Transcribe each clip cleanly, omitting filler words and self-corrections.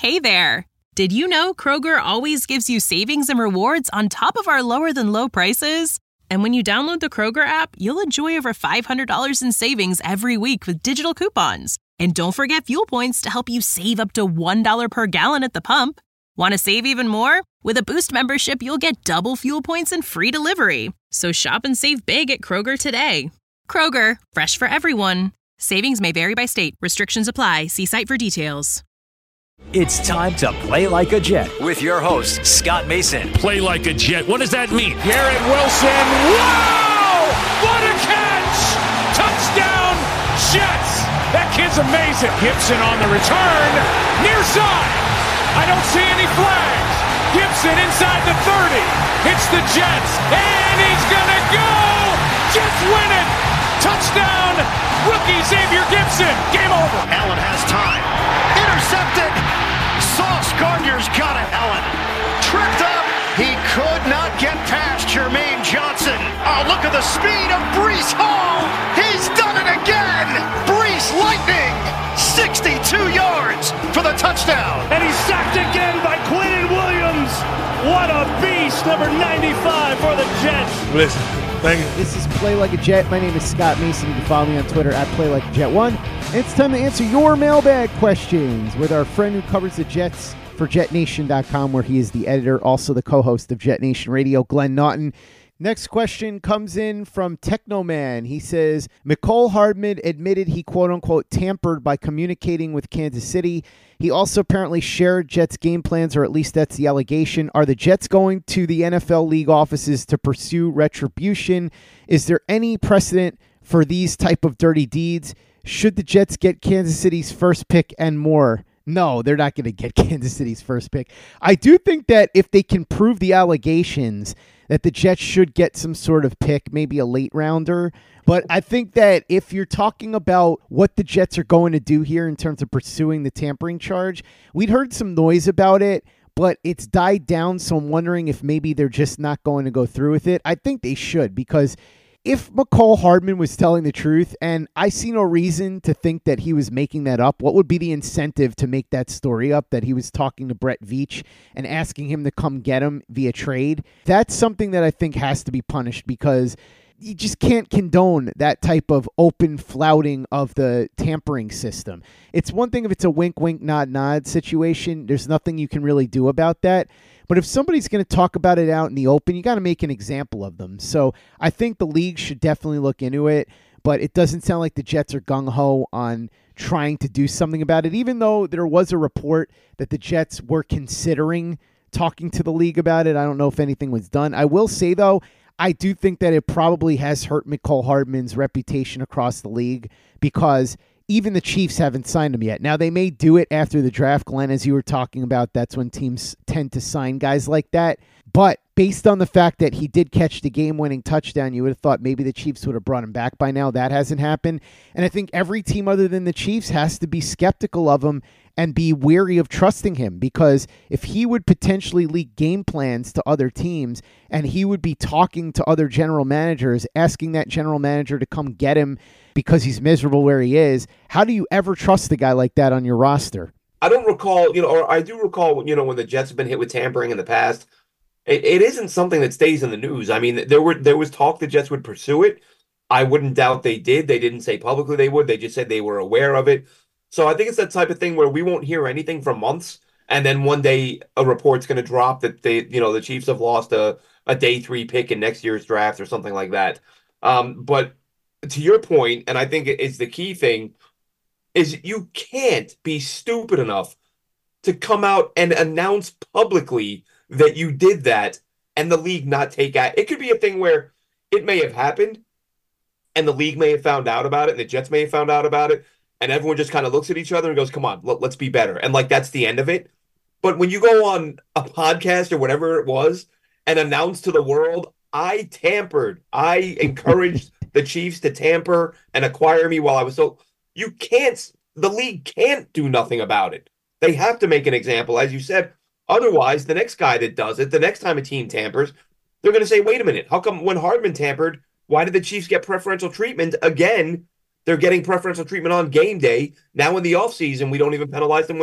Hey there! Did you know Kroger always gives you savings and rewards on top of our lower-than-low prices? And when you download the Kroger app, you'll enjoy over $500 in savings every week with digital coupons. And don't forget fuel points to help you save up to $1 per gallon at the pump. Want to save even more? With a Boost membership, you'll get double fuel points and free delivery. So shop and save big at Kroger today. Kroger, fresh for everyone. Savings may vary by state. Restrictions apply. See site for details. It's time to play like a Jet with your host, Scott Mason. Play like a Jet. What does that mean? Garrett Wilson. Wow! What a catch! Touchdown, Jets! That kid's amazing. Gibson on the return. Near side. I don't see any flags. Gibson inside the 30. Hits the Jets. And he's going to go! Jets win it! Touchdown! Rookie Xavier Gibson. Game over. Allen has time. Intercepted. Sauce Gardner's got it. Allen tripped up. He could not get past Jermaine Johnson. Oh, look at the speed of Breece Hall. He's done it again. Breece Lightning. 62 yards for the touchdown. And he's sacked again by Quinnen Williams. What a beast, number 95 for the Jets. Listen, thank you. This is Play Like a Jet. My name is Scott Mason. You can follow me on Twitter at PlayLikeAJet1. It's time to answer your mailbag questions with our friend who covers the Jets for JetNation.com, where he is the editor, also the co-host of Jet Nation Radio, Glenn Naughton. Next question comes in from Technoman. He says, Mecole Hardman admitted he quote-unquote tampered by communicating with Kansas City. He also apparently shared Jets game plans, or at least that's the allegation. Are the Jets going to the NFL league offices to pursue retribution? Is there any precedent for these type of dirty deeds? Should the Jets get Kansas City's first pick and more? No, they're not going to get Kansas City's first pick. I do think that if they can prove the allegations, that the Jets should get some sort of pick, maybe a late rounder. But I think that if you're talking about what the Jets are going to do here in terms of pursuing the tampering charge, we'd heard some noise about it, but it's died down. So I'm wondering if maybe they're just not going to go through with it. I think they should, because if Mecole Hardman was telling the truth, and I see no reason to think that he was making that up, what would be the incentive to make that story up, that he was talking to Brett Veach and asking him to come get him via trade? That's something that I think has to be punished, because you just can't condone that type of open flouting of the tampering system. It's one thing if it's a wink, wink, nod, nod situation. There's nothing you can really do about that. But if somebody's going to talk about it out in the open, you got to make an example of them. So I think the league should definitely look into it, but it doesn't sound like the Jets are gung-ho on trying to do something about it, even though there was a report that the Jets were considering talking to the league about it. I don't know if anything was done. I will say, though, I do think that it probably has hurt Mecole Hardman's reputation across the league, because even the Chiefs haven't signed him yet. Now, they may do it after the draft, Glenn, as you were talking about. That's when teams tend to sign guys like that. But based on the fact that he did catch the game-winning touchdown, you would have thought maybe the Chiefs would have brought him back by now. That hasn't happened. And I think every team other than the Chiefs has to be skeptical of him and be wary of trusting him, because if he would potentially leak game plans to other teams and he would be talking to other general managers, asking that general manager to come get him because he's miserable where he is, how do you ever trust a guy like that on your roster? I don't recall, or I do recall, when the Jets have been hit with tampering in the past, it isn't something that stays in the news. I mean, there was talk the Jets would pursue it. I wouldn't doubt they did. They didn't say publicly they would. They just said they were aware of it. So I think it's that type of thing where we won't hear anything for months, and then one day a report's going to drop that the Chiefs have lost a day 3 pick in next year's draft or something like that. But to your point, and I think it's the key thing, is you can't be stupid enough to come out and announce publicly that you did that and the league not take action. It could be a thing where it may have happened and the league may have found out about it and the Jets may have found out about it, and everyone just kind of looks at each other and goes, come on, let's be better. And that's the end of it. But when you go on a podcast or whatever it was and announce to the world, I tampered, I encouraged the Chiefs to tamper and acquire me while I was the league can't do nothing about it. They have to make an example, as you said. Otherwise, the next guy that does it, the next time a team tampers, they're going to say, wait a minute, how come when Hardman tampered, why did the Chiefs get preferential treatment? Again, they're getting preferential treatment on game day. Now in the offseason, we don't even penalize them when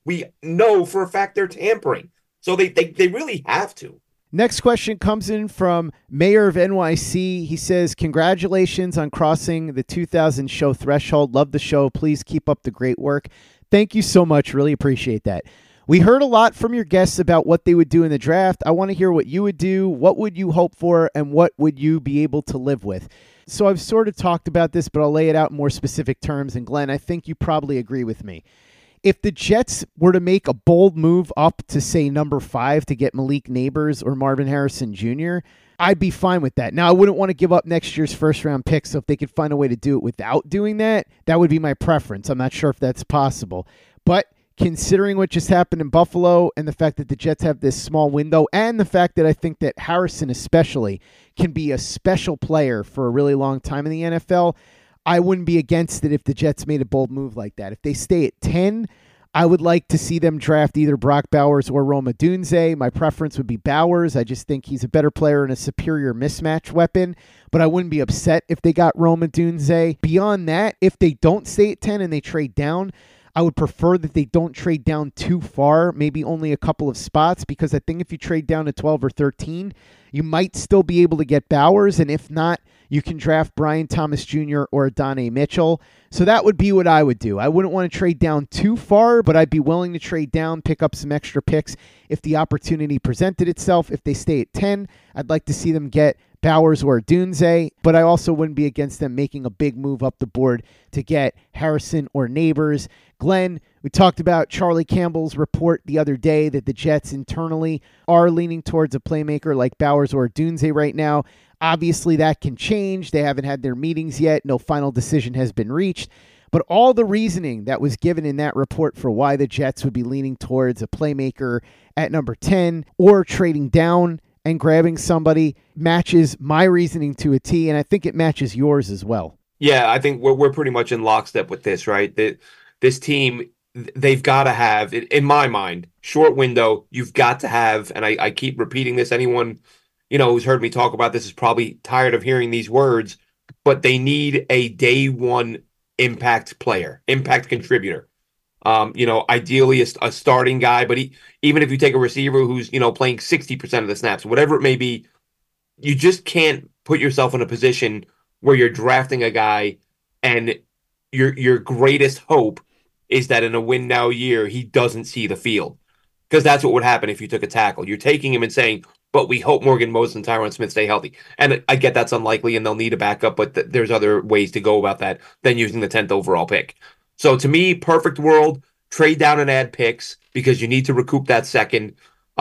we know for a fact they're tampering. So they really have to. Next question comes in from Mayor of NYC. He says, congratulations on crossing the 2,000 show threshold. Love the show. Please keep up the great work. Thank you so much. Really appreciate that. We heard a lot from your guests about what they would do in the draft. I want to hear what you would do. What would you hope for, and what would you be able to live with? So I've sort of talked about this, but I'll lay it out in more specific terms. And Glenn, I think you probably agree with me. If the Jets were to make a bold move up to, say, number 5 to get Malik Nabers or Marvin Harrison Jr., I'd be fine with that. Now, I wouldn't want to give up next year's first-round pick, so if they could find a way to do it without doing that, that would be my preference. I'm not sure if that's possible. But considering what just happened in Buffalo and the fact that the Jets have this small window and the fact that I think that Harrison especially can be a special player for a really long time in the NFL, I wouldn't be against it if the Jets made a bold move like that. If they stay at 10, I would like to see them draft either Brock Bowers or Rome Odunze. My preference would be Bowers. I just think he's a better player and a superior mismatch weapon, but I wouldn't be upset if they got Rome Odunze. Beyond that, if they don't stay at 10 and they trade down, I would prefer that they don't trade down too far, maybe only a couple of spots, because I think if you trade down to 12 or 13, you might still be able to get Bowers, and if not, you can draft Brian Thomas Jr. or Adonai Mitchell. So that would be what I would do. I wouldn't want to trade down too far, but I'd be willing to trade down, pick up some extra picks if the opportunity presented itself. If they stay at 10, I'd like to see them get Bowers or Odunze, but I also wouldn't be against them making a big move up the board to get Harrison or Nabers. Glenn, we talked about Charlie Campbell's report the other day that the Jets internally are leaning towards a playmaker like Bowers or Odunze right now. Obviously, that can change. They haven't had their meetings yet. No final decision has been reached. But all the reasoning that was given in that report for why the Jets would be leaning towards a playmaker at number 10 or trading down and grabbing somebody matches my reasoning to a T, and I think it matches yours as well. Yeah, I think we're pretty much in lockstep with this, right? This team, they've got to have, in my mind, short window, you've got to have, and I keep repeating this, anyone who's heard me talk about this is probably tired of hearing these words, but they need a day one impact player, impact contributor. Ideally a starting guy, but even if you take a receiver who's, playing 60% of the snaps, whatever it may be, you just can't put yourself in a position where you're drafting a guy and your greatest hope is that in a win now year, he doesn't see the field. Because that's what would happen if you took a tackle. You're taking him and saying, but we hope Morgan Moses and Tyron Smith stay healthy. And I get that's unlikely and they'll need a backup, but there's other ways to go about that than using the 10th overall pick. So to me, perfect world, trade down and add picks because you need to recoup that second.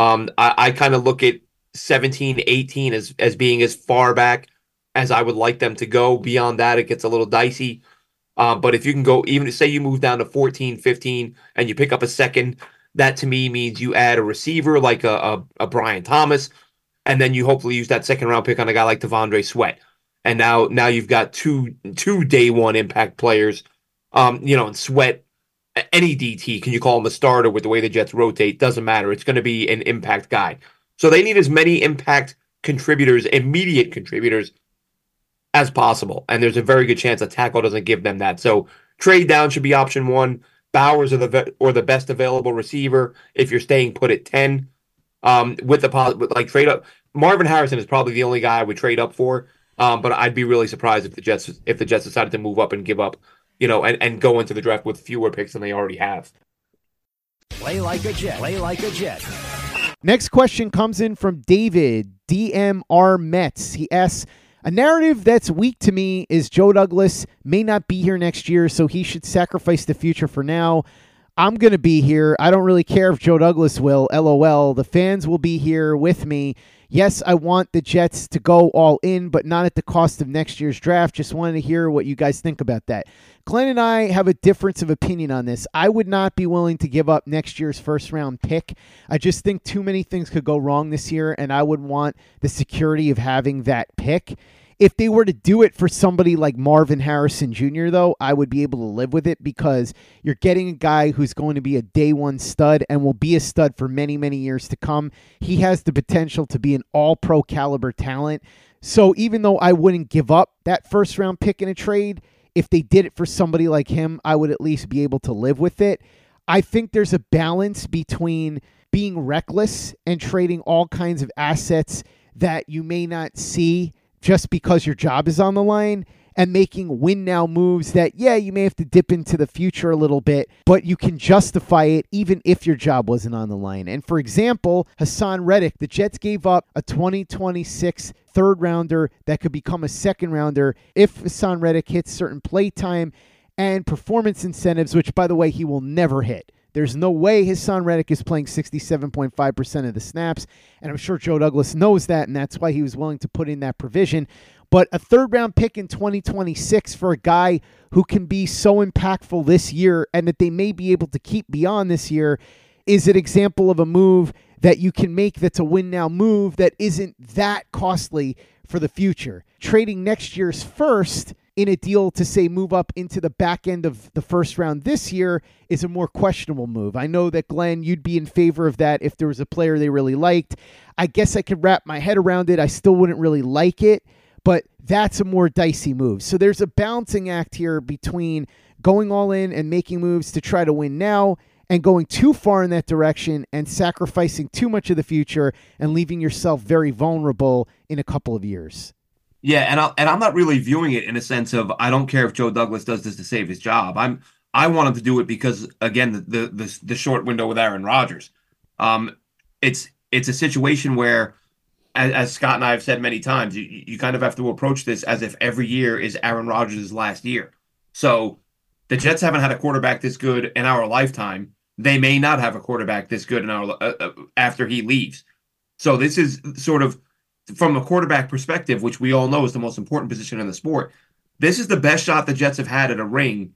I kind of look at 17, 18 as being as far back as I would like them to go. Beyond that, it gets a little dicey. But if you can go, even say you move down to 14, 15, and you pick up a second, that to me means you add a receiver like a Brian Thomas, and then you hopefully use that second round pick on a guy like Devondre Sweat. And now you've got two day one impact players. And Sweat, any DT, can you call him a starter with the way the Jets rotate? Doesn't matter. It's going to be an impact guy. So they need as many impact contributors, immediate contributors, as possible. And there's a very good chance a tackle doesn't give them that. So trade down should be option one. Bowers or the best available receiver if you're staying put at 10. With trade up. Marvin Harrison is probably the only guy I would trade up for. But I'd be really surprised if the Jets decided to move up and give up, and go into the draft with fewer picks than they already have. Play like a Jet. Play like a Jet. Next question comes in from David, DMR Mets. He asks, a narrative that's weak to me is Joe Douglas may not be here next year, so he should sacrifice the future for now. I'm going to be here. I don't really care if Joe Douglas will, LOL. The fans will be here with me. Yes, I want the Jets to go all in, but not at the cost of next year's draft. Just wanted to hear what you guys think about that. Glenn and I have a difference of opinion on this. I would not be willing to give up next year's first-round pick. I just think too many things could go wrong this year, and I would want the security of having that pick. If they were to do it for somebody like Marvin Harrison Jr., though, I would be able to live with it because you're getting a guy who's going to be a day one stud and will be a stud for many, many years to come. He has the potential to be an all-pro caliber talent. So even though I wouldn't give up that first-round pick in a trade, if they did it for somebody like him, I would at least be able to live with it. I think there's a balance between being reckless and trading all kinds of assets that you may not see just because your job is on the line, and making win now moves that, yeah, you may have to dip into the future a little bit, but you can justify it even if your job wasn't on the line. And for example, Hassan Reddick, the Jets gave up a 2026 third rounder that could become a second rounder if Hassan Reddick hits certain play time and performance incentives, which, by the way, he will never hit. There's no way Hassan Reddick is playing 67.5% of the snaps, and I'm sure Joe Douglas knows that, and that's why he was willing to put in that provision. But a third-round pick in 2026 for a guy who can be so impactful this year and that they may be able to keep beyond this year is an example of a move that you can make that's a win-now move that isn't that costly for the future. Trading next year's first in a deal to, say, move up into the back end of the first round this year is a more questionable move. I know that, Glenn, you'd be in favor of that if there was a player they really liked. I guess I could wrap my head around it. I still wouldn't really like it, but that's a more dicey move. So there's a balancing act here between going all in and making moves to try to win now and going too far in that direction and sacrificing too much of the future and leaving yourself very vulnerable in a couple of years. Yeah, and I'm not really viewing it in a sense of I don't care if Joe Douglas does this to save his job. I want him to do it because, again, the short window with Aaron Rodgers. It's a situation where, as Scott and I have said many times, you kind of have to approach this as if every year is Aaron Rodgers' last year. So the Jets haven't had a quarterback this good in our lifetime. They may not have a quarterback this good in our after he leaves. So this is sort of, from a quarterback perspective, which we all know is the most important position in the sport, this is the best shot the Jets have had at a ring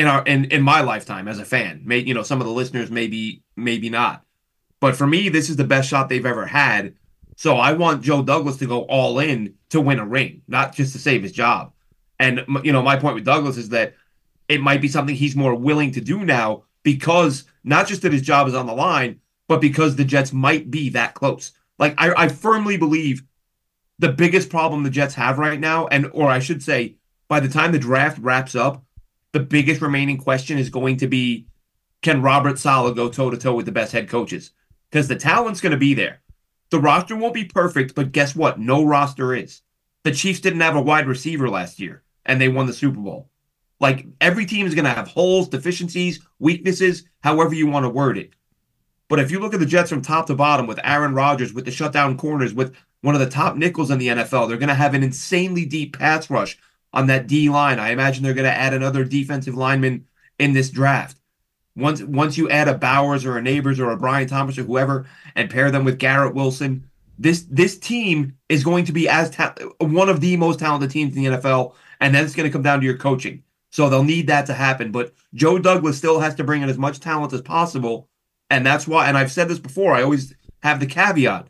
in my lifetime as a fan. Some of the listeners maybe not, but for me, this is the best shot they've ever had. So I want Joe Douglas to go all in to win a ring, not just to save his job. And my point with Douglas is that it might be something he's more willing to do now because not just that his job is on the line, but because the Jets might be that close. Like I firmly believe the biggest problem the Jets have right now, or I should say, by the time the draft wraps up, the biggest remaining question is going to be, can Robert Saleh go toe-to-toe with the best head coaches? Because the talent's going to be there. The roster won't be perfect, but guess what? No roster is. The Chiefs didn't have a wide receiver last year, and they won the Super Bowl. Like, every team is going to have holes, deficiencies, weaknesses, however you want to word it. But if you look at the Jets from top to bottom with Aaron Rodgers, with the shutdown corners, with one of the top nickels in the NFL, they're going to have an insanely deep pass rush on that D line. I imagine they're going to add another defensive lineman in this draft. Once you add a Bowers or a Neighbors or a Brian Thomas or whoever and pair them with Garrett Wilson, this team is going to be one of the most talented teams in the NFL, and then it's going to come down to your coaching. So they'll need that to happen. But Joe Douglas still has to bring in as much talent as possible, and that's why, and I've said this before, I always have the caveat.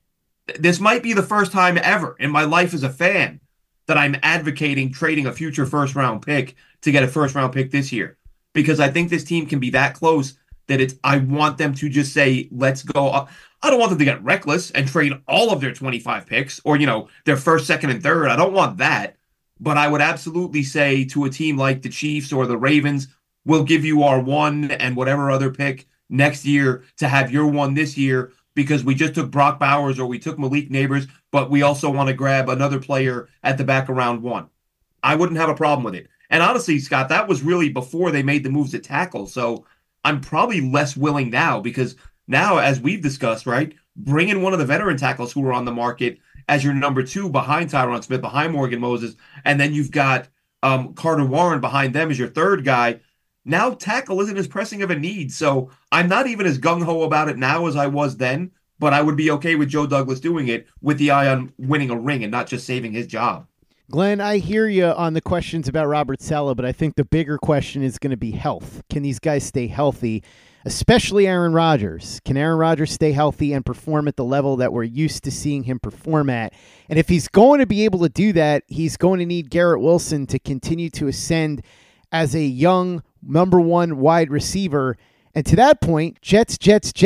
This might be the first time ever in my life as a fan that I'm advocating trading a future first-round pick to get a first-round pick this year. Because I think this team can be that close that I want them to just say, let's go. I don't want them to get reckless and trade all of their 25 picks or, their first, second, and third. I don't want that. But I would absolutely say to a team like the Chiefs or the Ravens, we'll give you our one and whatever other pick next year to have your one this year because we just took Brock Bowers or we took Malik Neighbors, but we also want to grab another player at the back of round one. I wouldn't have a problem with it. And honestly, Scott, that was really before they made the moves at tackle. So I'm probably less willing now because now, as we've discussed, right, bring in one of the veteran tackles who are on the market as your number two behind Tyron Smith, behind Morgan Moses, and then you've got Carter Warren behind them as your third guy. Now tackle isn't as pressing of a need. So I'm not even as gung-ho about it now as I was then, but I would be okay with Joe Douglas doing it with the eye on winning a ring and not just saving his job. Glenn, I hear you on the questions about Robert Saleh, but I think the bigger question is going to be health. Can these guys stay healthy, especially Aaron Rodgers? Can Aaron Rodgers stay healthy and perform at the level that we're used to seeing him perform at? And if he's going to be able to do that, he's going to need Garrett Wilson to continue to ascend as a young number one wide receiver. And to that point, Jets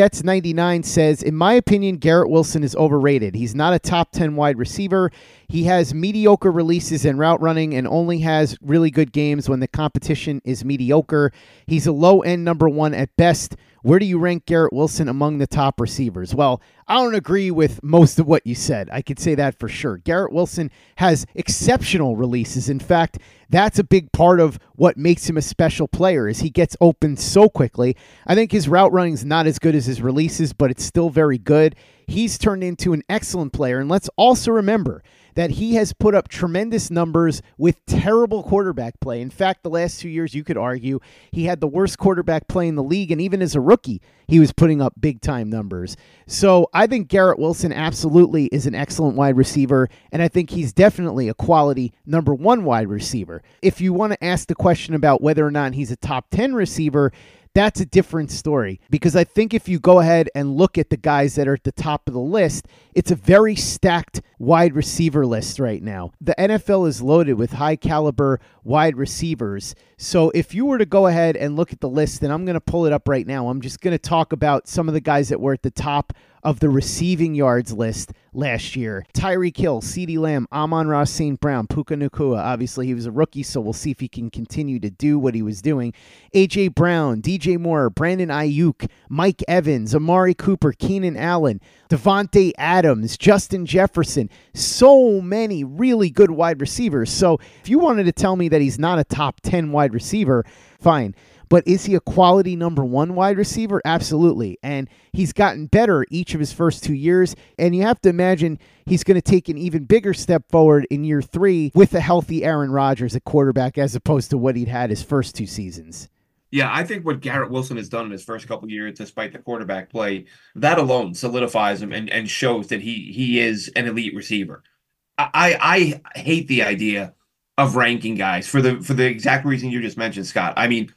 99 says, in my opinion, Garrett Wilson is overrated. He's not a top 10 wide receiver. He has mediocre releases and route running and only has really good games when the competition is mediocre. He's a low-end number 1 at best. Where do you rank Garrett Wilson among the top receivers? Well, I don't agree with most of what you said. I could say that for sure. Garrett Wilson has exceptional releases. In fact, that's a big part of what makes him a special player is he gets open so quickly. I think his route running is not as good as his releases, but it's still very good. He's turned into an excellent player. And let's also remember that he has put up tremendous numbers with terrible quarterback play. In fact, the last 2 years, you could argue he had the worst quarterback play in the league, and even as a rookie, he was putting up big-time numbers. So I think Garrett Wilson absolutely is an excellent wide receiver, and I think he's definitely a quality number 1 wide receiver. If you want to ask the question about whether or not he's a top 10 receiver, that's a different story, because I think if you go ahead and look at the guys that are at the top of the list, it's a very stacked wide receiver list right now. The NFL is loaded with high caliber wide receivers. So if you were to go ahead and look at the list, and I'm going to pull it up right now, I'm just going to talk about some of the guys that were at the top of the receiving yards list last year. Tyreek Hill, CeeDee Lamb, Amon-Ra St. Brown, Puka Nacua. Obviously, he was a rookie, so we'll see if he can continue to do what he was doing. A.J. Brown, DJ Moore, Brandon Ayuk, Mike Evans, Amari Cooper, Keenan Allen, Devontae Adams, Justin Jefferson. So many really good wide receivers. So if you wanted to tell me that he's not a top 10 wide receiver, fine. But is he a quality number 1 wide receiver? Absolutely. And he's gotten better each of his first 2 years. And you have to imagine he's going to take an even bigger step forward in year 3 with a healthy Aaron Rodgers at quarterback as opposed to what he'd had his first 2 seasons. Yeah, I think what Garrett Wilson has done in his first couple of years, despite the quarterback play, that alone solidifies him and shows that he is an elite receiver. I hate the idea of ranking guys for the exact reason you just mentioned, Scott. I mean,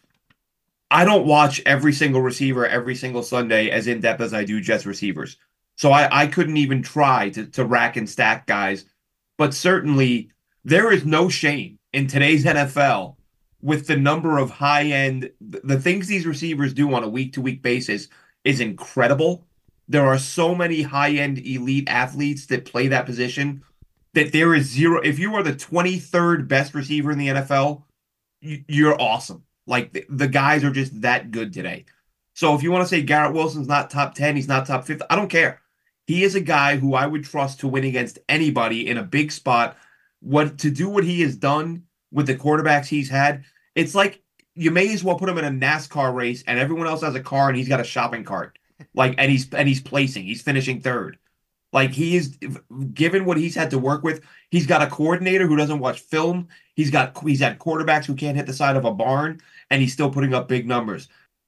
I don't watch every single receiver every single Sunday as in-depth as I do Jets receivers. So I couldn't even try to rack and stack guys. But certainly, there is no shame in today's NFL with the number of high-end, the things these receivers do on a week-to-week basis is incredible. There are so many high-end elite athletes that play that position that there is zero. If you are the 23rd best receiver in the NFL, you're awesome. Like, the guys are just that good today. So if you want to say Garrett Wilson's not top 10, he's not top 50, I don't care. He is a guy who I would trust to win against anybody in a big spot. To do what he has done with the quarterbacks he's had, it's like you may as well put him in a NASCAR race and everyone else has a car and he's got a shopping cart. And he's placing. He's finishing third. Like, he is, given what he's had to work with, he's got a coordinator who doesn't watch film. He's had quarterbacks who can't hit the side of a barn, and he's still putting up big numbers.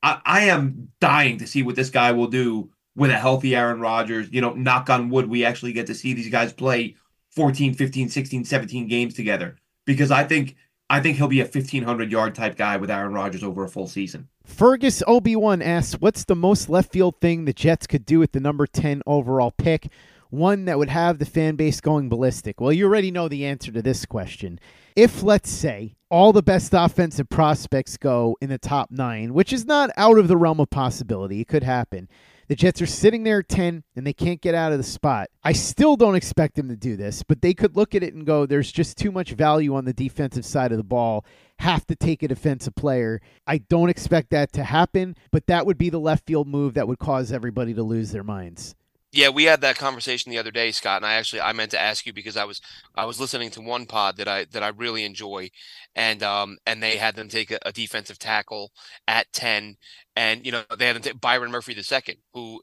I am dying to see what this guy will do with a healthy Aaron Rodgers. Knock on wood, we actually get to see these guys play 14, 15, 16, 17 games together, because I think he'll be a 1,500-yard type guy with Aaron Rodgers over a full season. Fergus OB1 asks, what's the most left field thing the Jets could do with the number 10 overall pick? One that would have the fan base going ballistic. Well, you already know the answer to this question. If, let's say, all the best offensive prospects go in the top 9, which is not out of the realm of possibility, it could happen. The Jets are sitting there at 10, and they can't get out of the spot. I still don't expect them to do this, but they could look at it and go, there's just too much value on the defensive side of the ball. Have to take a defensive player. I don't expect that to happen, but that would be the left field move that would cause everybody to lose their minds. Yeah, we had that conversation the other day, Scott, and I meant to ask you because I was listening to one pod that I really enjoy, and they had them take a defensive tackle at 10, and they had them take Byron Murphy II, who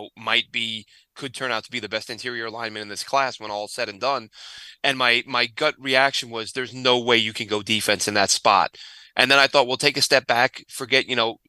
could turn out to be the best interior lineman in this class when all said and done, and my gut reaction was there's no way you can go defense in that spot, and then I thought, well, take a step back, forget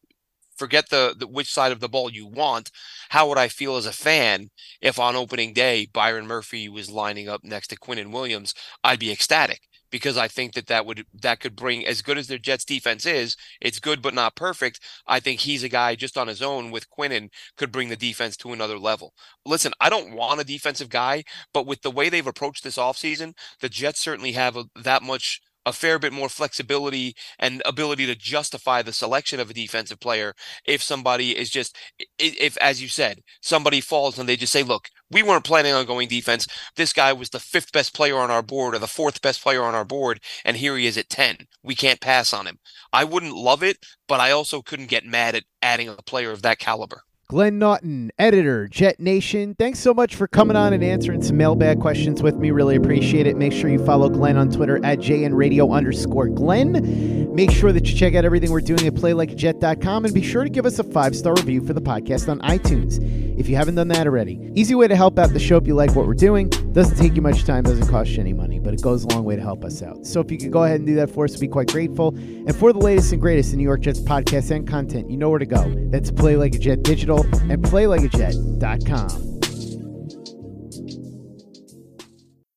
the which side of the ball you want. How would I feel as a fan if on opening day Byron Murphy was lining up next to Quinnen Williams? I'd be ecstatic, because I think that could bring, as good as their Jets defense is, it's good but not perfect. I think he's a guy just on his own with Quinnen could bring the defense to another level. Listen, I don't want a defensive guy, but with the way they've approached this offseason, the Jets certainly have that much a fair bit more flexibility and ability to justify the selection of a defensive player if somebody is just, if, as you said, somebody falls and they just say, look, we weren't planning on going defense. This guy was the 5th best player on our board or the 4th best player on our board, and here he is at 10. We can't pass on him. I wouldn't love it, but I also couldn't get mad at adding a player of that caliber. Glenn Naughton, editor, Jet Nation. Thanks so much for coming on and answering some mailbag questions with me. Really appreciate it. Make sure you follow Glenn on Twitter at JNRadio_Glenn. Make sure that you check out everything we're doing at PlayLikeAJet.com and be sure to give us a 5-star review for the podcast on iTunes if you haven't done that already. Easy way to help out the show if you like what we're doing. Doesn't take you much time, doesn't cost you any money, but it goes a long way to help us out. So if you could go ahead and do that for us, we'd be quite grateful. And for the latest and greatest in New York Jets podcasts and content, you know where to go. That's Play Like a Jet Digital and PlayLikeAJet.com.